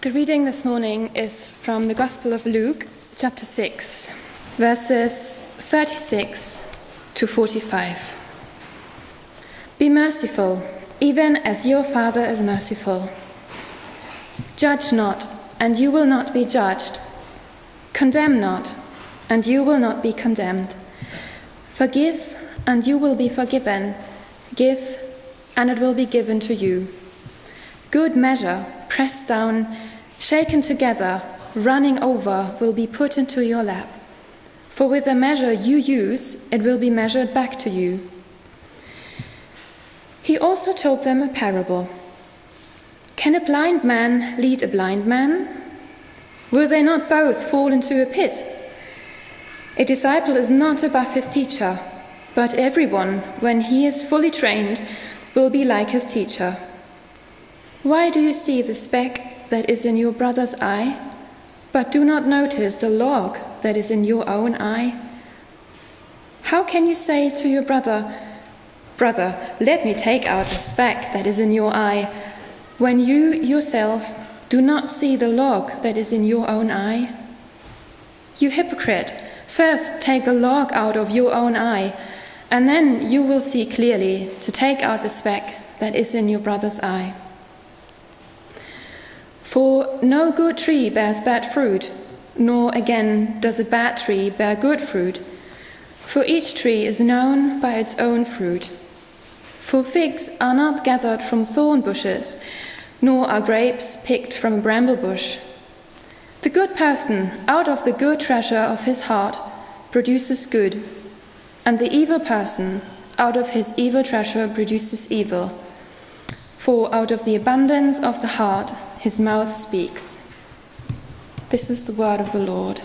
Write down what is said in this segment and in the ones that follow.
The reading this morning is from the Gospel of Luke, chapter 6, verses 36 to 45. Be merciful, even as your Father is merciful. Judge not, and you will not be judged. Condemn not, and you will not be condemned. Forgive, and you will be forgiven. Give, and it will be given to you. Good measure, pressed down, shaken together, running over, will be put into your lap. For with the measure you use, it will be measured back to you. He also told them a parable. Can a blind man lead a blind man? Will they not both fall into a pit? A disciple is not above his teacher, but everyone, when he is fully trained, will be like his teacher. Why do you see the speck that is in your brother's eye, but do not notice the log that is in your own eye? How can you say to your brother, "Brother, let me take out the speck that is in your eye," when you yourself do not see the log that is in your own eye? You hypocrite, first take the log out of your own eye, and then you will see clearly to take out the speck that is in your brother's eye. For no good tree bears bad fruit, nor again does a bad tree bear good fruit. For each tree is known by its own fruit. For figs are not gathered from thorn bushes, nor are grapes picked from a bramble bush. The good person out of the good treasure of his heart produces good, and the evil person out of his evil treasure produces evil. For out of the abundance of the heart his mouth speaks. This is the word of the Lord.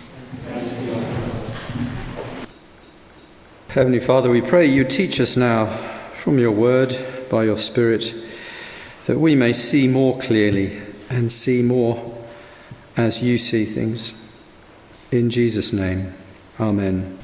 Heavenly Father, we pray you teach us now from your word by your Spirit, that we may see more clearly and see more as you see things. In Jesus' name, amen.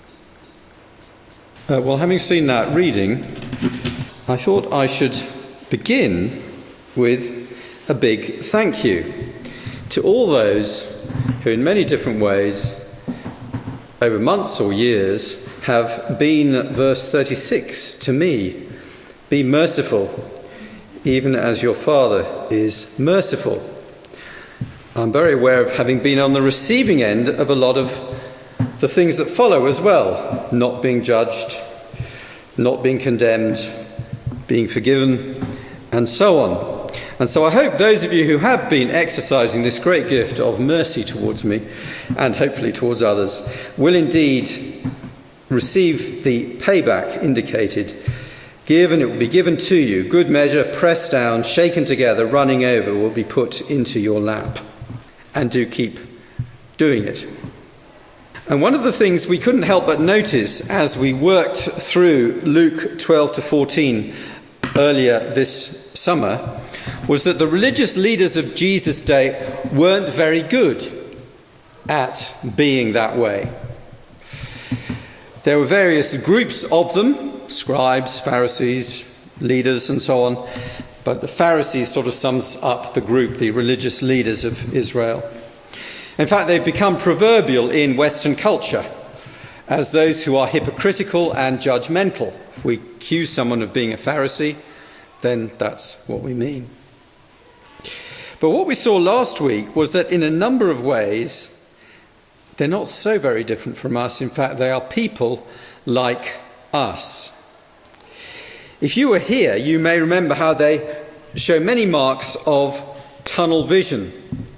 Well, having seen that reading, I thought I should begin with a big thank you to all those who in many different ways, over months or years, have been, verse 36, to me, be merciful, even as your Father is merciful. I'm very aware of having been on the receiving end of a lot of the things that follow as well, not being judged, not being condemned, being forgiven, and so on. And so I hope those of you who have been exercising this great gift of mercy towards me, and hopefully towards others, will indeed receive the payback indicated. Give, and it will be given to you. Good measure, pressed down, shaken together, running over, will be put into your lap. And do keep doing it. And one of the things we couldn't help but notice as we worked through Luke 12 to 14 earlier this summer was that the religious leaders of Jesus' day weren't very good at being that way. There were various groups of them, scribes, Pharisees, leaders, and so on. But the Pharisees sort of sums up the group, the religious leaders of Israel. In fact, they've become proverbial in Western culture as those who are hypocritical and judgmental. If we accuse someone of being a Pharisee, then that's what we mean. But what we saw last week was that in a number of ways, they're not so very different from us. In fact, they are people like us. If you were here, you may remember how they show many marks of tunnel vision.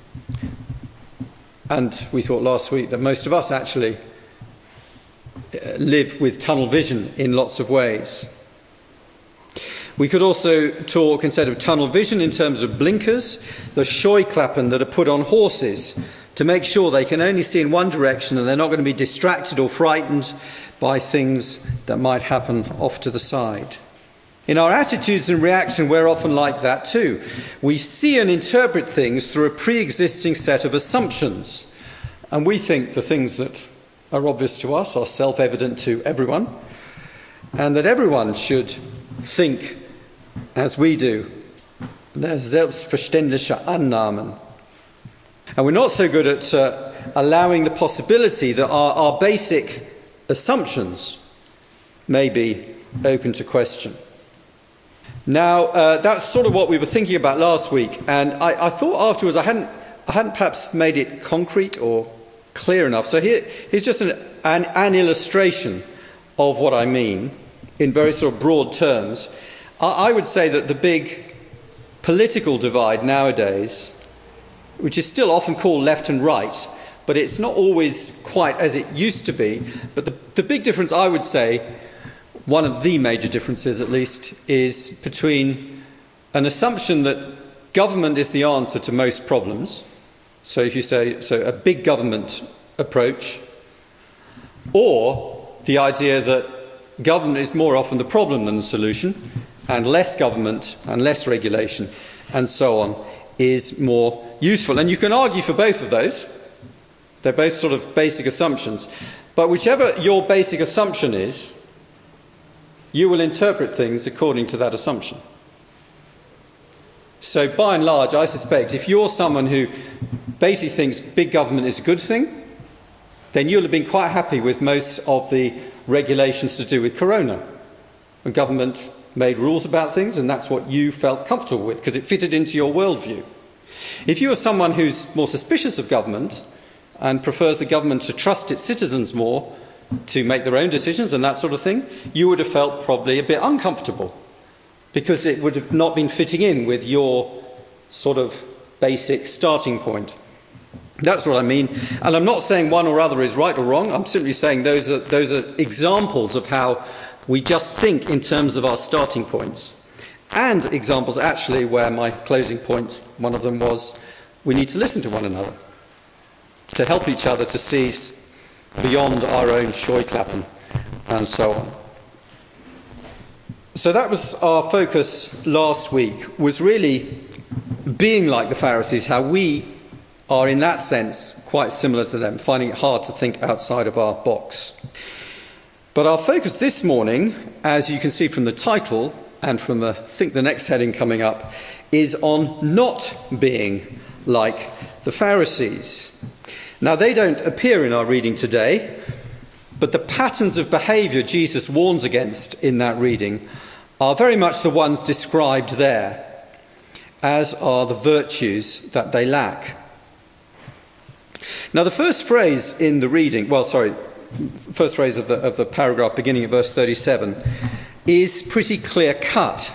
And we thought last week that most of us actually live with tunnel vision in lots of ways. We could also talk, instead of tunnel vision, in terms of blinkers, the scheuklappen that are put on horses to make sure they can only see in one direction and they're not going to be distracted or frightened by things that might happen off to the side. In our attitudes and reaction, we're often like that too. We see and interpret things through a pre-existing set of assumptions, and we think the things that are obvious to us are self-evident to everyone, and that everyone should think as we do. Selbstverständliche Annahmen And we're not so good at allowing the possibility that our basic assumptions may be open to question. Now, that's sort of what we were thinking about last week, and I thought afterwards I hadn't perhaps made it concrete or clear enough. So here's just an illustration of what I mean in very sort of broad terms. I would say that the big political divide nowadays, which is still often called left and right, but it's not always quite as it used to be. But the big difference, I would say, one of the major differences at least, is between an assumption that government is the answer to most problems. So if you say, a big government approach, or the idea that government is more often the problem than the solution, and less government and less regulation and so on is more useful. And you can argue for both of those. They're both sort of basic assumptions. But whichever your basic assumption is, you will interpret things according to that assumption. So by and large, I suspect if you're someone who basically thinks big government is a good thing, then you'll have been quite happy with most of the regulations to do with corona. The government made rules about things, and that's what you felt comfortable with because it fitted into your worldview. If you are someone who's more suspicious of government and prefers the government to trust its citizens more to make their own decisions and that sort of thing, you would have felt probably a bit uncomfortable because it would have not been fitting in with your sort of basic starting point. That's what I mean. And I'm not saying one or other is right or wrong. I'm simply saying those are examples of how we just think in terms of our starting points. And examples actually where my closing point, one of them was, we need to listen to one another, to help each other to see beyond our own scheuklappen and so on. So that was our focus last week, was really being like the Pharisees, how we are in that sense quite similar to them, finding it hard to think outside of our box. But our focus this morning, as you can see from the title and from I think the next heading coming up, is on not being like the Pharisees. Now, they don't appear in our reading today, but the patterns of behaviour Jesus warns against in that reading are very much the ones described there, as are the virtues that they lack. Now, the first phrase in the reading, first phrase of the paragraph beginning at verse 37 is pretty clear-cut.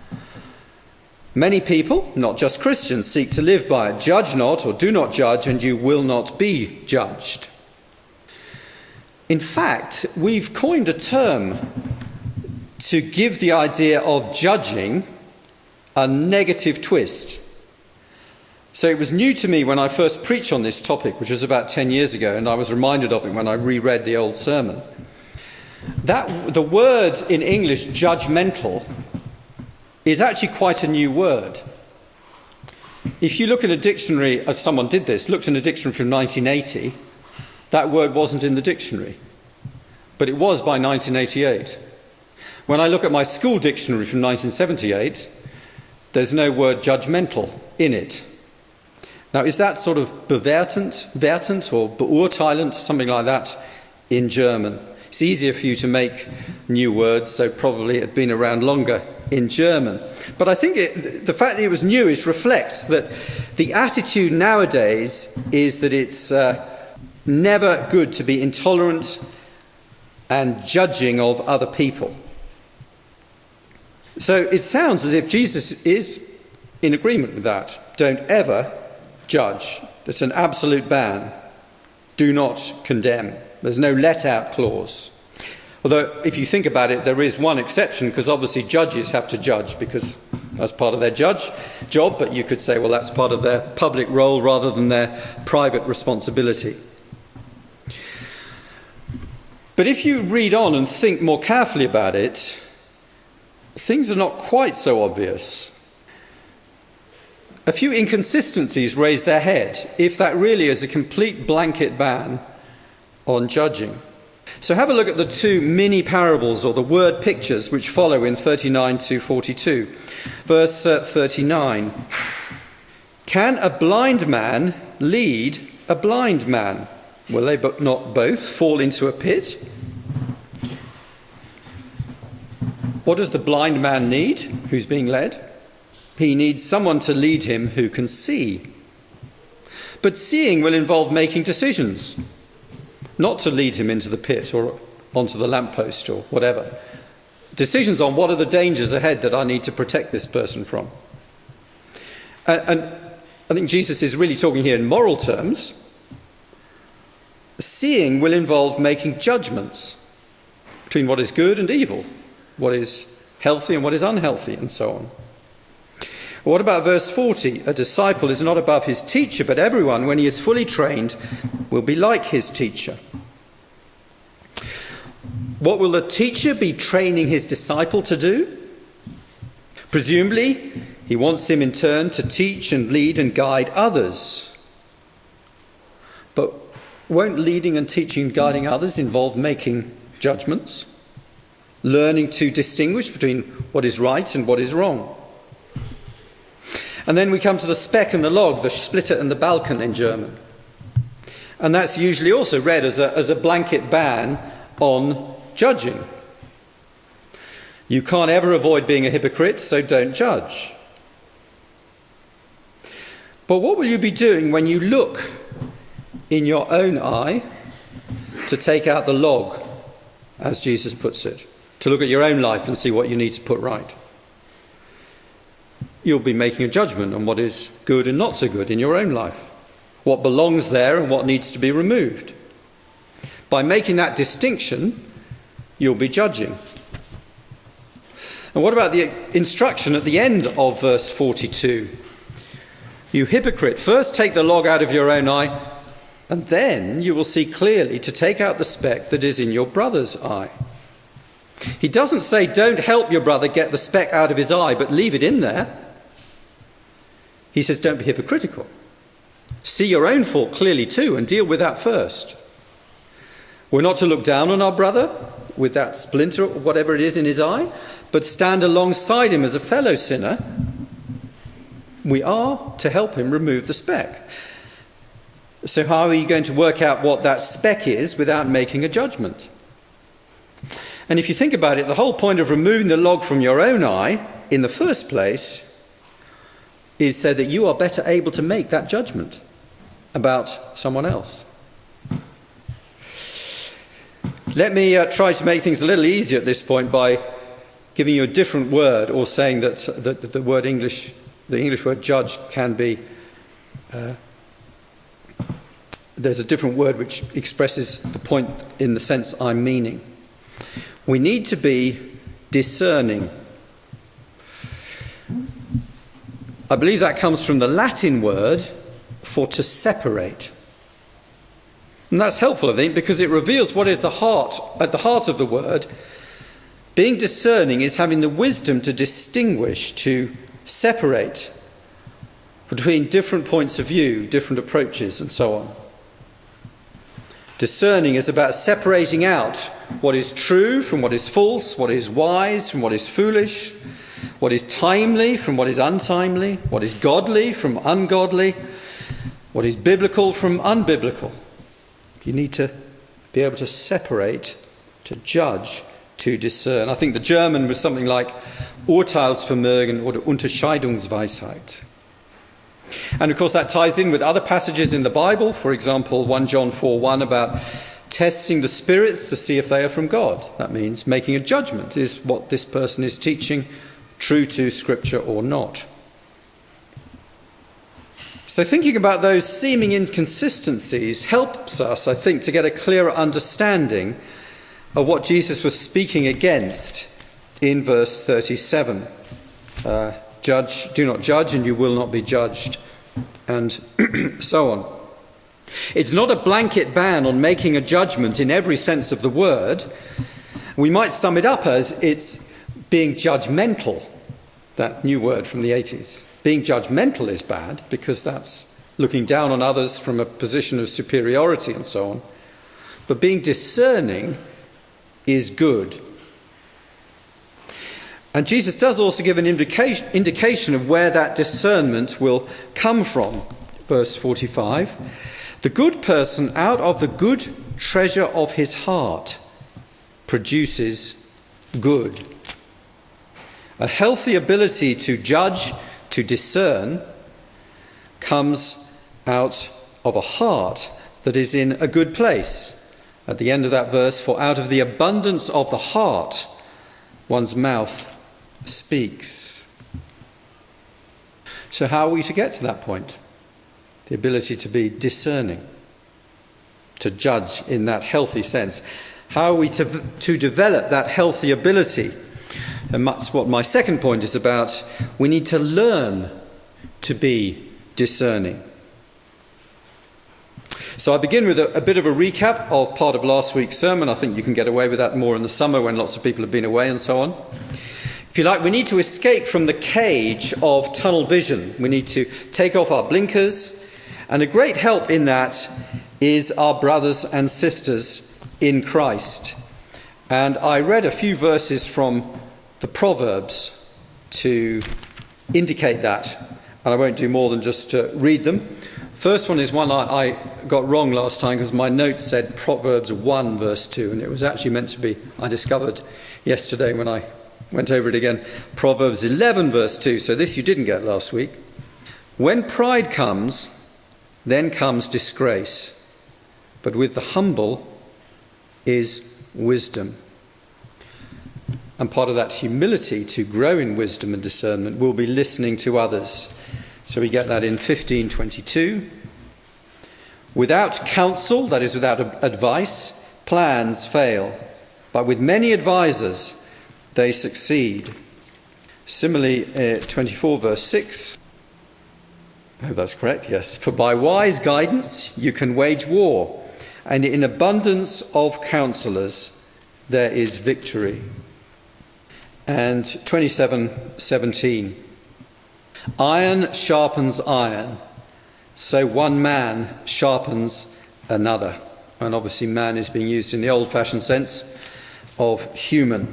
Many people, not just Christians, seek to live by it. Judge not, or do not judge, and you will not be judged. In fact, we've coined a term to give the idea of judging a negative twist. So it was new to me when I first preached on this topic, which was about 10 years ago, and I was reminded of it when I reread the old sermon. That the word in English, judgmental, is actually quite a new word. If you look in a dictionary, as someone did this, looked in a dictionary from 1980, that word wasn't in the dictionary, but it was by 1988. When I look at my school dictionary from 1978, there's no word judgmental in it. Now, is that sort of bewertend or beurteilend, something like that, in German? It's easier for you to make new words, so probably it had been around longer in German. But I think the fact that it was newish reflects that the attitude nowadays is that it's never good to be intolerant and judging of other people. So it sounds as if Jesus is in agreement with that. Don't ever judge. It's an absolute ban. Do not condemn. There's no let-out clause. Although, if you think about it, there is one exception, because obviously judges have to judge because that's part of their job, but you could say, well, that's part of their public role rather than their private responsibility. But if you read on and think more carefully about it, things are not quite so obvious. A few inconsistencies raise their head if that really is a complete blanket ban on judging. So have a look at the two mini parables, or the word pictures, which follow in 39 to 42. Verse 39. Can a blind man lead a blind man? Will they not both fall into a pit? What does the blind man need who's being led? He needs someone to lead him who can see. But seeing will involve making decisions, not to lead him into the pit or onto the lamppost or whatever. Decisions on what are the dangers ahead that I need to protect this person from. And I think Jesus is really talking here in moral terms. Seeing will involve making judgments between what is good and evil, what is healthy and what is unhealthy, and so on. What about verse 40? A disciple is not above his teacher, but everyone, when he is fully trained, will be like his teacher. What will the teacher be training his disciple to do? Presumably, he wants him in turn to teach and lead and guide others. But won't leading and teaching and guiding others involve making judgments? Learning to distinguish between what is right and what is wrong? And then we come to the speck and the log, the splitter and the Balken in German. And that's usually also read as a blanket ban on judging. You can't ever avoid being a hypocrite, so don't judge. But what will you be doing when you look in your own eye to take out the log, as Jesus puts it? To look at your own life and see what you need to put right. You'll be making a judgment on what is good and not so good in your own life, what belongs there and what needs to be removed. By making that distinction, you'll be judging. And what about the instruction at the end of verse 42? You hypocrite, first take the log out of your own eye, and then you will see clearly to take out the speck that is in your brother's eye. He doesn't say don't help your brother get the speck out of his eye, but leave it in there. He says don't be hypocritical. See your own fault clearly too and deal with that first. We're not to look down on our brother with that splinter or whatever it is in his eye, but stand alongside him as a fellow sinner. We are to help him remove the speck. So how are you going to work out what that speck is without making a judgment? And if you think about it, the whole point of removing the log from your own eye in the first place is so that you are better able to make that judgment about someone else. Let me try to make things a little easier at this point by giving you a different word, or saying that the English word judge can be, there's a different word which expresses the point in the sense I'm meaning. We need to be discerning. I believe that comes from the Latin word for to separate. And that's helpful, I think, because it reveals what is at the heart of the word. Being discerning is having the wisdom to distinguish, to separate between different points of view, different approaches, and so on. Discerning is about separating out what is true from what is false, what is wise from what is foolish, what is timely from what is untimely, what is godly from ungodly, what is biblical from unbiblical. You need to be able to separate, to judge, to discern. I think the German was something like Urteilsvermögen oder Unterscheidungsweisheit. And of course that ties in with other passages in the Bible, for example 1 John 4:1 about testing the spirits to see if they are from God. That means making a judgment. Is what this person is teaching true to Scripture or not? So thinking about those seeming inconsistencies helps us, I think, to get a clearer understanding of what Jesus was speaking against in verse 37. Do not judge and you will not be judged, and so on. It's not a blanket ban on making a judgment in every sense of the word. We might sum it up as it's being judgmental, that new word from the 80s. Being judgmental is bad because that's looking down on others from a position of superiority and so on. But being discerning is good. And Jesus does also give an indication of where that discernment will come from. Verse 45, the good person out of the good treasure of his heart produces good. A healthy ability to judge, to discern, comes out of a heart that is in a good place. At the end of that verse, for out of the abundance of the heart, one's mouth speaks. So how are we to get to that point? The ability to be discerning, to judge in that healthy sense. How are we to develop that healthy ability? And that's what my second point is about. We need to learn to be discerning. So I begin with a bit of a recap of part of last week's sermon. I think you can get away with that more in the summer when lots of people have been away and so on. If you like, we need to escape from the cage of tunnel vision. We need to take off our blinkers. And a great help in that is our brothers and sisters in Christ. And I read a few verses from the Proverbs to indicate that. And I won't do more than just read them. First one is one I got wrong last time because my notes said Proverbs 1 verse 2, and it was actually meant to be, I discovered yesterday when I went over it again, Proverbs 11 verse 2. So this you didn't get last week. When pride comes, then comes disgrace, but with the humble is wisdom. And part of that humility to grow in wisdom and discernment will be listening to others. So we get that in 15:22. Without counsel, that is without advice, plans fail, but with many advisers they succeed. Similarly, 24 verse 6. I hope that's correct, yes. For by wise guidance you can wage war, and in abundance of counselors there is victory. And 27:17. Iron sharpens iron, so one man sharpens another. And obviously man is being used in the old-fashioned sense of human.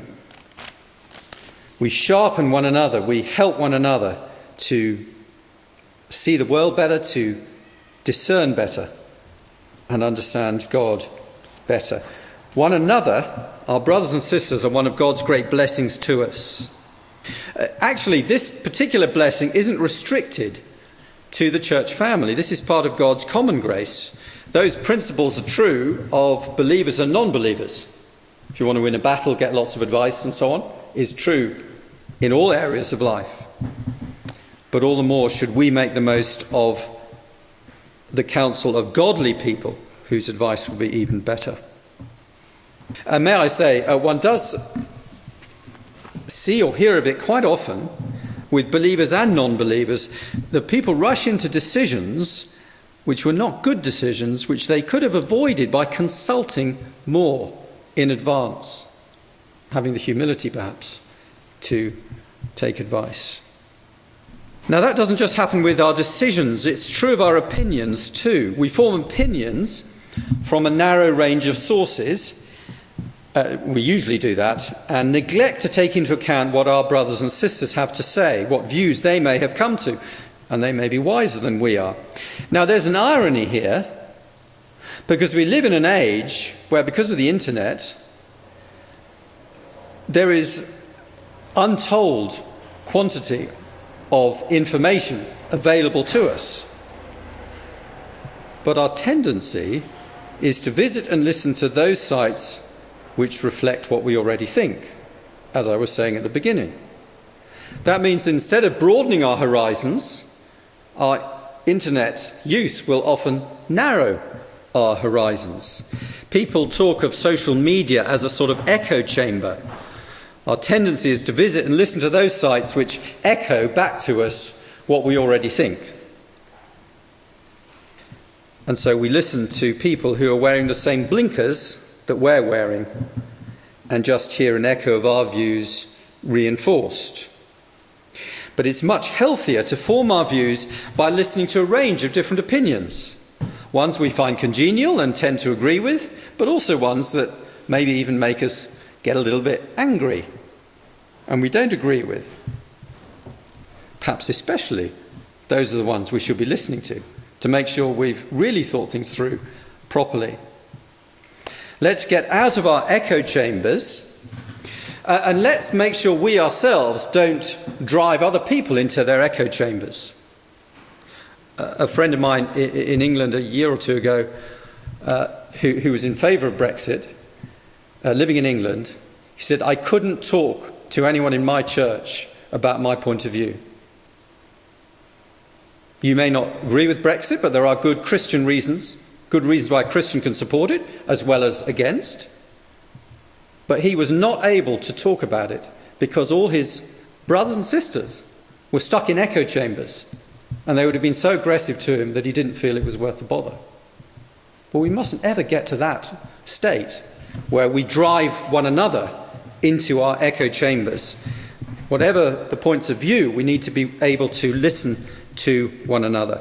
We sharpen one another, we help one another to see the world better, to discern better, and understand God better. One another, our brothers and sisters, are one of God's great blessings to us. Actually, this particular blessing isn't restricted to the church family. This is part of God's common grace. Those principles are true of believers and non-believers. If you want to win a battle, get lots of advice and so on, is true in all areas of life. But all the more should we make the most of the counsel of godly people whose advice will be even better. And may I say, one does see or hear of it quite often with believers and non-believers, that people rush into decisions which were not good decisions, which they could have avoided by consulting more in advance, having the humility perhaps to take advice. Now that doesn't just happen with our decisions, it's true of our opinions too. We form opinions from a narrow range of sources. We usually do that, and neglect to take into account what our brothers and sisters have to say, what views they may have come to, and they may be wiser than we are. Now there's an irony here, because we live in an age where, because of the internet, there is untold quantity of information available to us. But our tendency is to visit and listen to those sites which reflect what we already think, as I was saying at the beginning. That means instead of broadening our horizons, our internet use will often narrow our horizons. People talk of social media as a sort of echo chamber. Our tendency is to visit and listen to those sites which echo back to us what we already think. And so we listen to people who are wearing the same blinkers that we're wearing, and just hear an echo of our views reinforced. But it's much healthier to form our views by listening to a range of different opinions. Ones we find congenial and tend to agree with, but also ones that maybe even make us get a little bit angry. and we don't agree with, perhaps especially those are the ones we should be listening to make sure we've really thought things through properly. Let's get out of our echo chambers and let's make sure we ourselves don't drive other people into their echo chambers. A friend of mine in England a year or two ago, who was in favour of Brexit, living in England, he said, I couldn't talk to anyone in my church about my point of view. You may not agree with Brexit, but there are good Christian reasons, good reasons why a Christian can support it, as well as against. But he was not able to talk about it because all his brothers and sisters were stuck in echo chambers, and they would have been so aggressive to him that he didn't feel it was worth the bother. But we mustn't ever get to that state where we drive one another into our echo chambers. Whatever the points of view, we need to be able to listen to one another.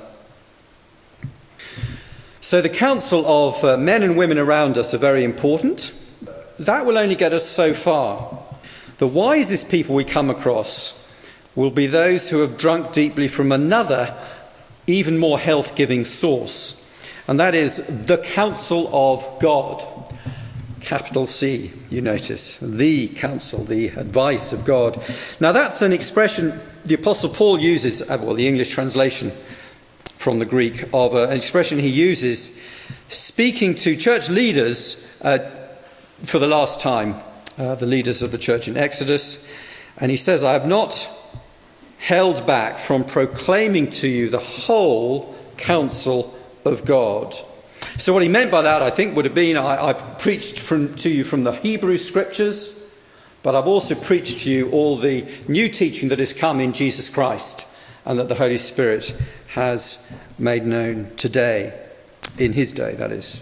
So the counsel of men and women around us are very important. That will only get us so far. The wisest people we come across will be those who have drunk deeply from another, even more health-giving source, and that is the counsel of God. Capital C, you notice, the counsel, the advice of God. Now that's an expression the Apostle Paul uses, the English translation from the Greek, of an expression he uses speaking to church leaders for the last time, the leaders of the church in Exodus. And he says, I have not held back from proclaiming to you the whole counsel of God. So what he meant by that, I think, would have been, I've preached to you from the Hebrew scriptures, but I've also preached to you all the new teaching that has come in Jesus Christ and that the Holy Spirit has made known today, in his day, that is.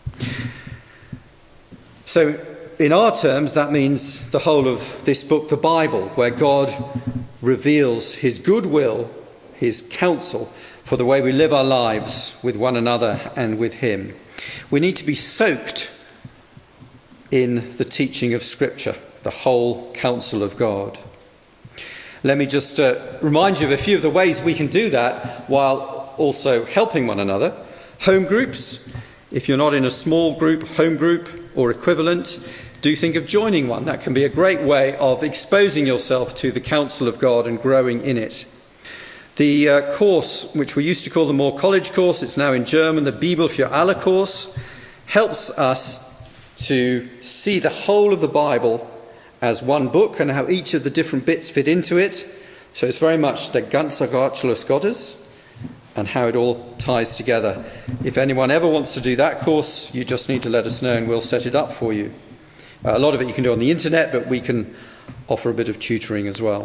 So in our terms, that means the whole of this book, the Bible, where God reveals his goodwill, his counsel for the way we live our lives with one another and with him. We need to be soaked in the teaching of Scripture, the whole counsel of God. Let me just remind you of a few of the ways we can do that while also helping one another. Home groups. If you're not in a small group, home group or equivalent, do think of joining one. That can be a great way of exposing yourself to the counsel of God and growing in it. The course, which we used to call the More College course, it's now in German, the Bibel für alle course, helps us to see the whole of the Bible as one book and how each of the different bits fit into it. So it's very much der ganze Ratschluss Gottes and how it all ties together. If anyone ever wants to do that course, you just need to let us know and we'll set it up for you. A lot of it you can do on the internet, but we can offer a bit of tutoring as well.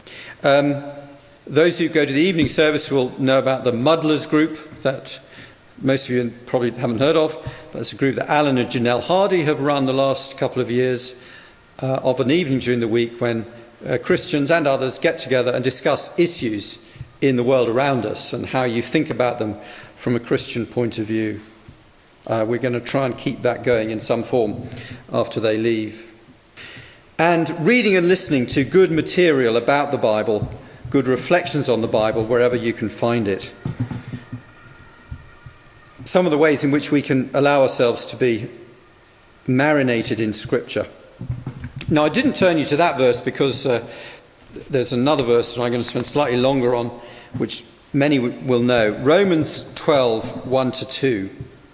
Those who go to the evening service will know about the Muddlers group that most of you probably haven't heard of. But it's a group that Alan and Janelle Hardy have run the last couple of years of an evening during the week when Christians and others get together and discuss issues in the world around us and how you think about them from a Christian point of view. We're going to try and keep that going in some form after they leave. And reading and listening to good material about the Bible, good reflections on the Bible, wherever you can find it. Some of the ways in which we can allow ourselves to be marinated in Scripture. Now, I didn't turn you to that verse because there's another verse that I'm going to spend slightly longer on, which many will know. Romans 12, 1-2.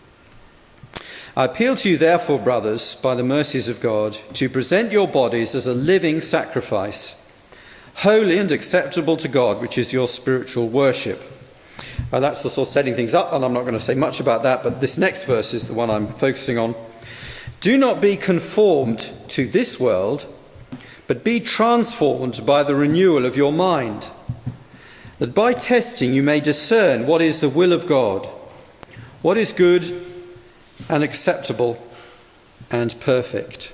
I appeal to you, therefore, brothers, by the mercies of God, to present your bodies as a living sacrifice, holy and acceptable to God, which is your spiritual worship. That's the sort of setting things up, and I'm not going to say much about that, but this next verse is the one I'm focusing on. Do not be conformed to this world, but be transformed by the renewal of your mind, that by testing you may discern what is the will of God, what is good and acceptable and perfect.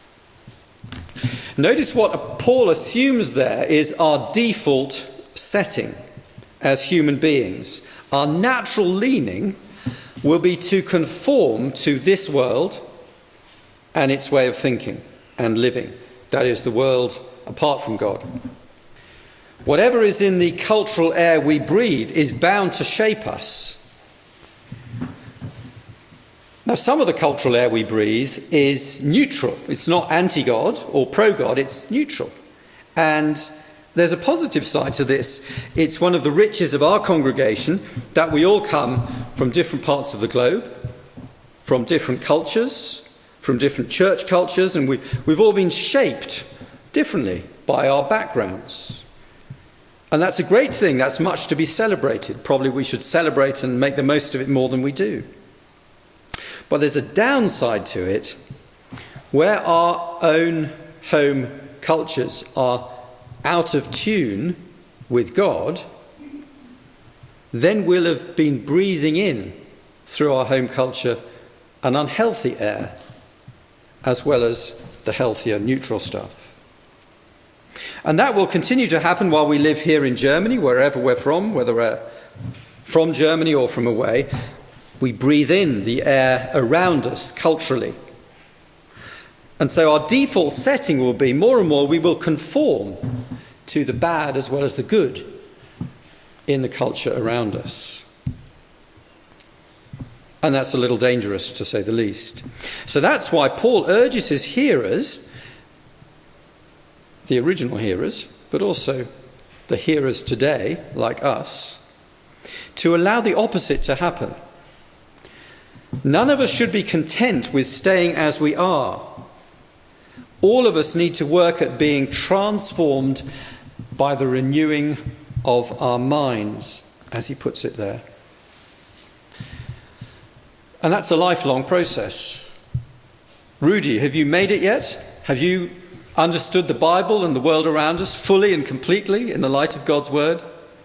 Notice what Paul assumes there is our default setting as human beings. Our natural leaning will be to conform to this world and its way of thinking and living. That is the world apart from God. Whatever is in the cultural air we breathe is bound to shape us. Now, some of the cultural air we breathe is neutral. It's not anti-God or pro-God, it's neutral. And there's a positive side to this. It's one of the riches of our congregation that we all come from different parts of the globe, from different cultures, from different church cultures, and we've all been shaped differently by our backgrounds. And that's a great thing. That's much to be celebrated. Probably we should celebrate and make the most of it more than we do. But there's a downside to it where our own home cultures are out of tune with God. Then we'll have been breathing in through our home culture an unhealthy air as well as the healthier neutral stuff. And that will continue to happen while we live here in Germany, wherever we're from, whether we're from Germany or from away. We breathe in the air around us culturally. And so our default setting will be more and more we will conform to the bad as well as the good in the culture around us. And that's a little dangerous, to say the least. So that's why Paul urges his hearers, the original hearers, but also the hearers today, like us, to allow the opposite to happen. None of us should be content with staying as we are. All of us need to work at being transformed by the renewing of our minds, as he puts it there. And that's a lifelong process. Rudy, have you made it yet? Have you understood the Bible and the world around us fully and completely in the light of God's word?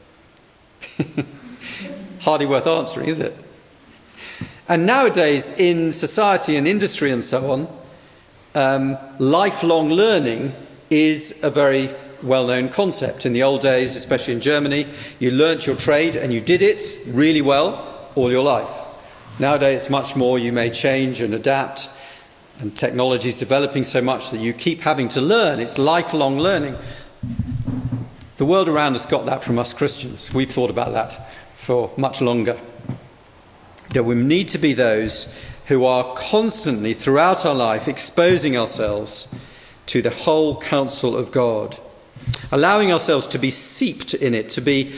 Hardly worth answering, is it? And nowadays in society and industry and so on, lifelong learning is a very well-known concept. In the old days, especially in Germany, you learnt your trade and you did it really well all your life. Nowadays it's much more you may change and adapt, and technology is developing so much that you keep having to learn. It's lifelong learning. The world around us got that from us Christians. We've thought about that for much longer. That we need to be those who are constantly, throughout our life, exposing ourselves to the whole counsel of God, allowing ourselves to be steeped in it, to be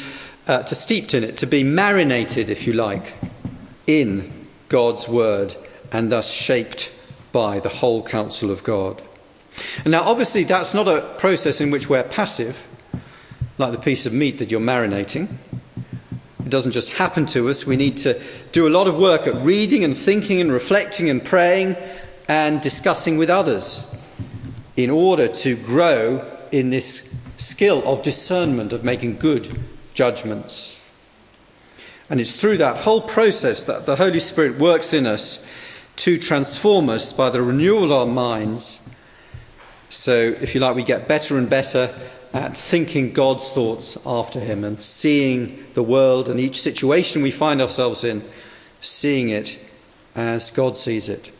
marinated, if you like, in God's word, and thus shaped by the whole counsel of God. And now, obviously, that's not a process in which we're passive, like the piece of meat that you're marinating. It doesn't just happen to us. We need to do a lot of work at reading and thinking and reflecting and praying and discussing with others in order to grow in this skill of discernment, of making good judgments. And it's through that whole process that the Holy Spirit works in us to transform us by the renewal of our minds. So, if you like, we get better and better at thinking God's thoughts after him and seeing the world and each situation we find ourselves in, seeing it as God sees it.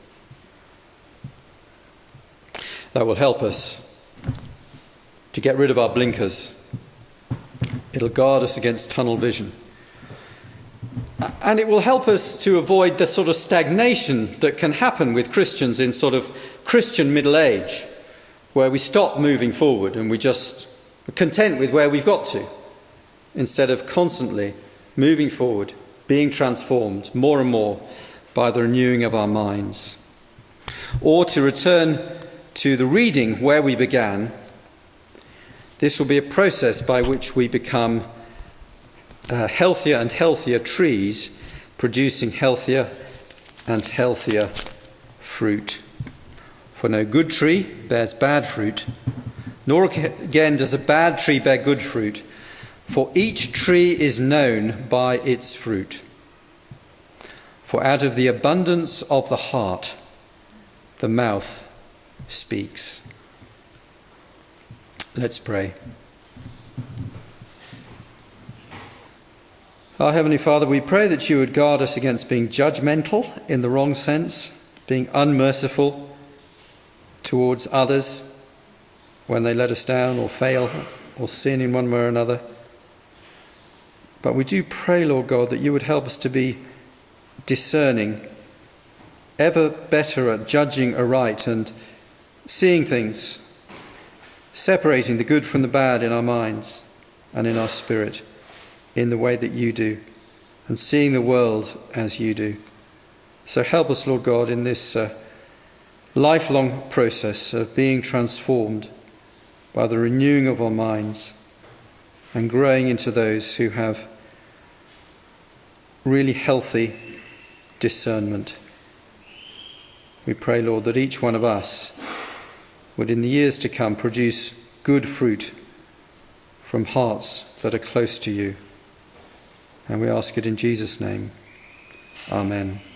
That will help us to get rid of our blinkers. It'll guard us against tunnel vision. And it will help us to avoid the sort of stagnation that can happen with Christians in sort of Christian middle age, where we stop moving forward and we just are content with where we've got to, instead of constantly moving forward, being transformed more and more by the renewing of our minds. Or to return to the reading where we began, this will be a process by which we become healthier and healthier trees, producing healthier and healthier fruit. For no good tree bears bad fruit, nor again does a bad tree bear good fruit, for each tree is known by its fruit. For out of the abundance of the heart, the mouth speaks. Let's pray. Our Heavenly Father, we pray that you would guard us against being judgmental in the wrong sense, being unmerciful towards others, when they let us down or fail or sin in one way or another. But we do pray, Lord God, that you would help us to be discerning, ever better at judging aright and seeing things, separating the good from the bad in our minds and in our spirit in the way that you do, and seeing the world as you do. So help us, Lord God, in this lifelong process of being transformed by the renewing of our minds and growing into those who have really healthy discernment. We pray, Lord, that each one of us would in the years to come produce good fruit from hearts that are close to you. And we ask it in Jesus' name. Amen.